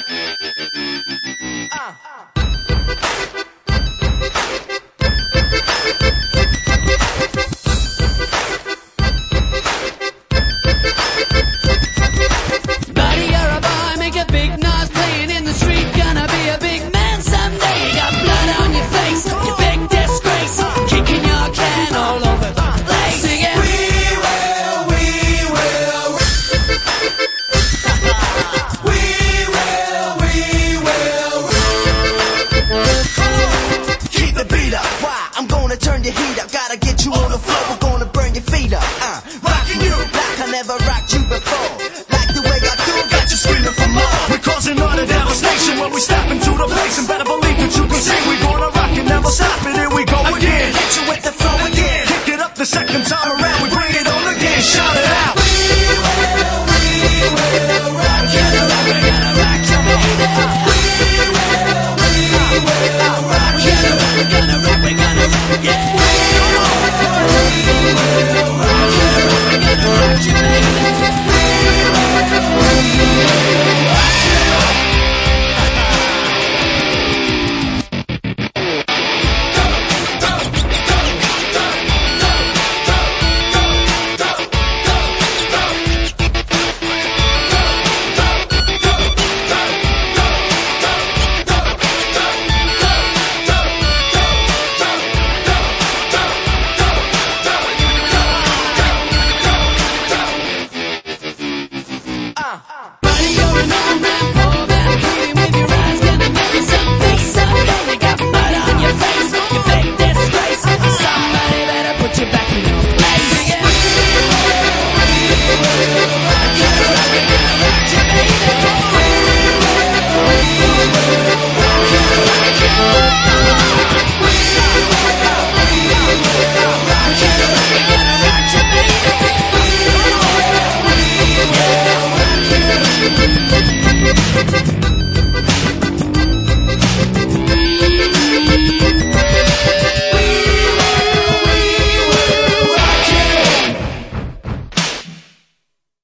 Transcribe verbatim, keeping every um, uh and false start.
Turn your heat up, gotta get you on the floor. We're gonna burn your feet up. Uh, rocking you like I never rocked you before. Like the way I do, got you screaming for more. We're causing utter devastation when we step into the place, and better believe that you can sing. We're gonna rock and never stop it. Here we go again. Hit you with the flow again. Kick it up the second time around. We bring it on again. Shout it out. We will, we will rock you. We're gonna rock you, baby. We will, we will rock you. We're gonna rock, we're gonna rock, yeah. Buddy, you're an old man.